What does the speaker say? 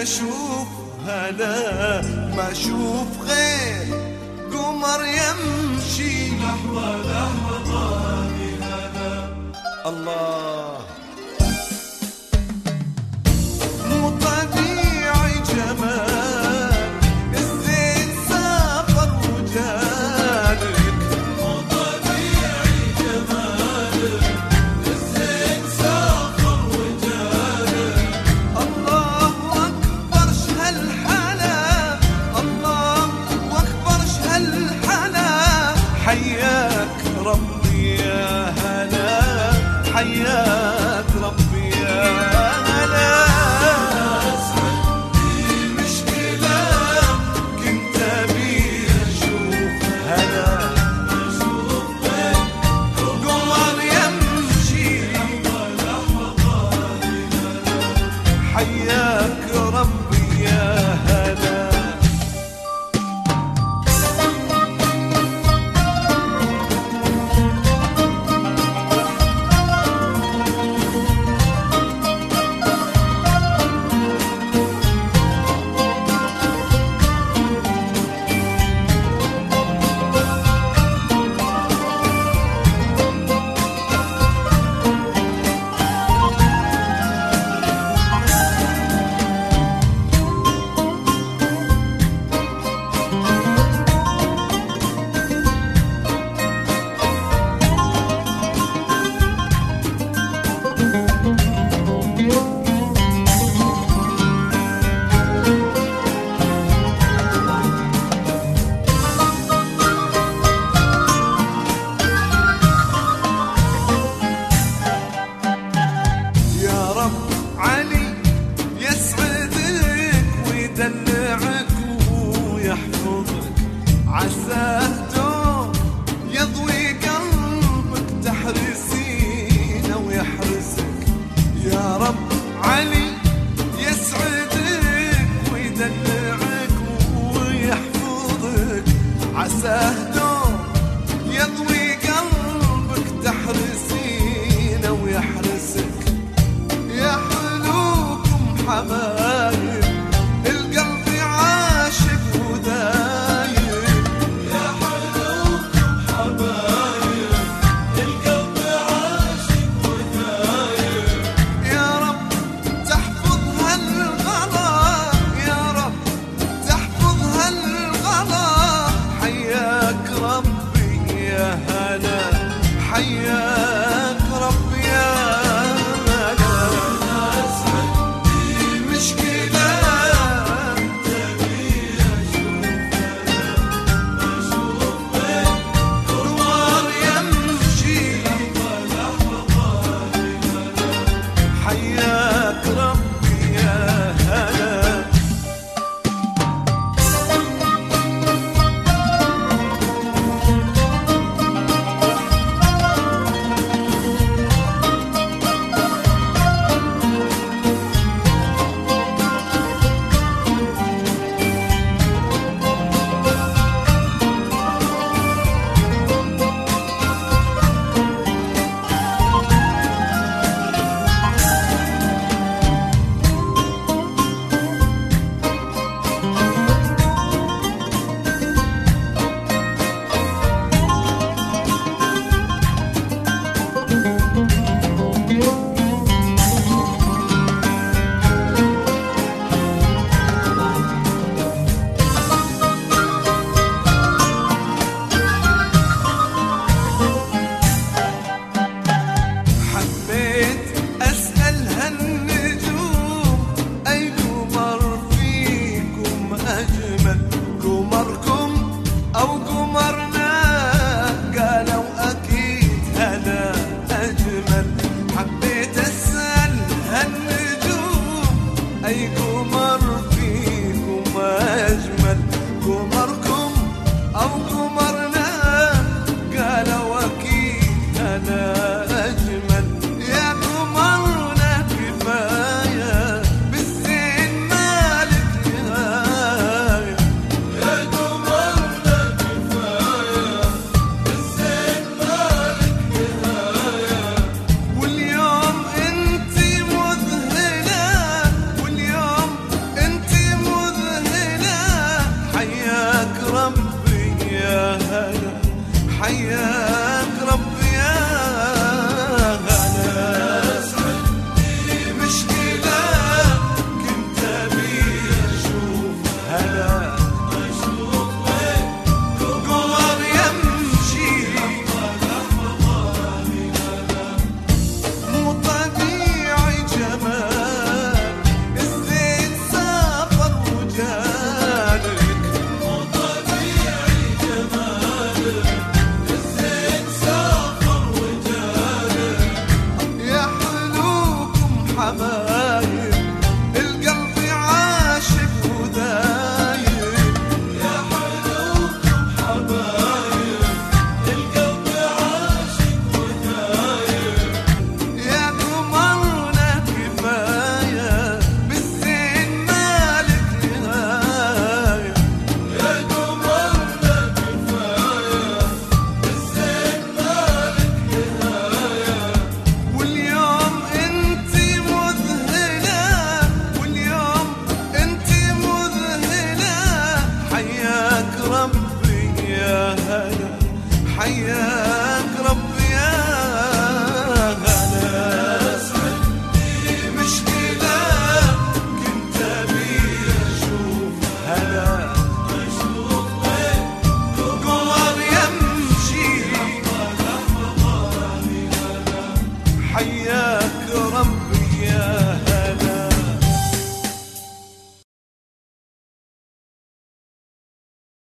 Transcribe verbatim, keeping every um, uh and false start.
اشوف هلا ما اشوف غير قمر يمشي لحظة لحظة بهلا الله مو طبيعي جمال الزين سافر وجالك مو طبيعي جمالك الزين سافر وجالك الله أكبر شهالحلا الله أكبر شهالحلا حياك ربي يا هلا حياك ربي يا هلا مشكلة كنت أبي أشوف هلا أشوف بين قمر يمشي لحظة لحظة بهلا حياك ربي يا هلا يا رب علي يسعدك ويدلعك ويحفظك عساه دوم يضوي قلبك تحرسينه ويحرسك يا رب علي يسعدك ويدلعك ويحفظك عساه دوم يضوي قلبك تحرسينه ويحرسك يا حلوكم حبايب القلب عاشق ودايب يا حلوكم حبايب القلب عاشق ودايب يا رب تحفظ هالغلا يا رب تحفظ هالغلا حياك ربي يا هلا حياك ربي يا هلا مشكلة تبي أشوف هلا أشوف بين قمر يمشي لحظة لحظة بهلا حياك ربي يا هلا حبيت أسأل هالنجوم أي قمر فيكم أجمل قمركم أو قمرنا قالوا أكيد هلا أجمل حبيت أسأل هالنجوم أي قمر